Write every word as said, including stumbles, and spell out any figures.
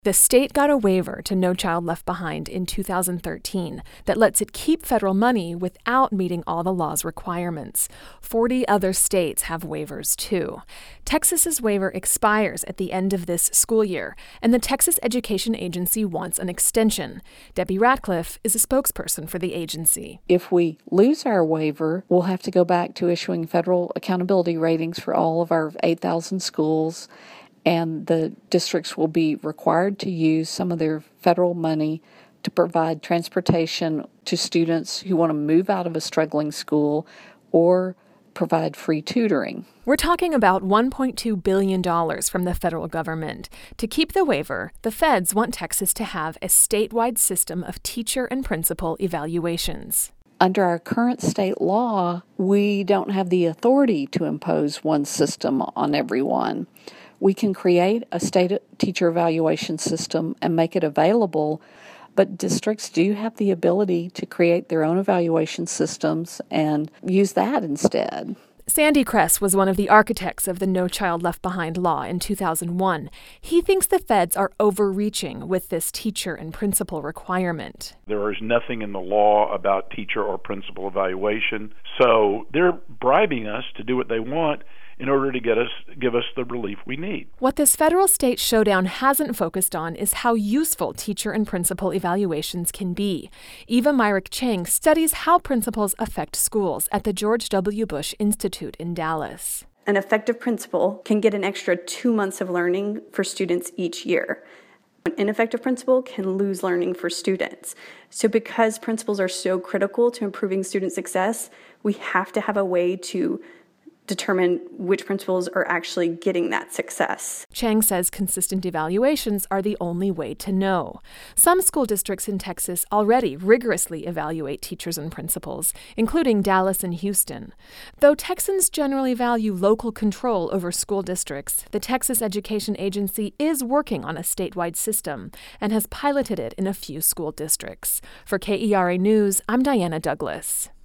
The state got a waiver to No Child Left Behind in two thousand thirteen that lets it keep federal money without meeting all the law's requirements. Forty other states have waivers, too. Texas's waiver expires at the end of this school year, and the Texas Education Agency wants an extension. Debbie Ratcliffe is a spokesperson for the agency. If we lose our waiver, we'll have to go back to issuing federal accountability ratings for all of our eight thousand schools, and the districts will be required to use some of their federal money to provide transportation to students who want to move out of a struggling school or provide free tutoring. We're talking about one point two billion dollars from the federal government. To keep the waiver, the feds want Texas to have a statewide system of teacher and principal evaluations. Under our current state law, we don't have the authority to impose one system on everyone. We can create a state teacher evaluation system and make it available, but districts do have the ability to create their own evaluation systems and use that instead. Sandy Kress was one of the architects of the No Child Left Behind law in two thousand one. He thinks the feds are overreaching with this teacher and principal requirement. There is nothing in the law about teacher or principal evaluation, so they're bribing us to do what they want in order to get us, give us the relief we need. What this federal-state showdown hasn't focused on is how useful teacher and principal evaluations can be. Eva Myrick Chang studies how principals affect schools at the George W. Bush Institute in Dallas. An effective principal can get an extra two months of learning for students each year. An ineffective principal can lose learning for students. So because principals are so critical to improving student success, we have to have a way to determine which principals are actually getting that success. Chang says consistent evaluations are the only way to know. Some school districts in Texas already rigorously evaluate teachers and principals, including Dallas and Houston. Though Texans generally value local control over school districts, the Texas Education Agency is working on a statewide system and has piloted it in a few school districts. For K E R A News, I'm Diana Douglas.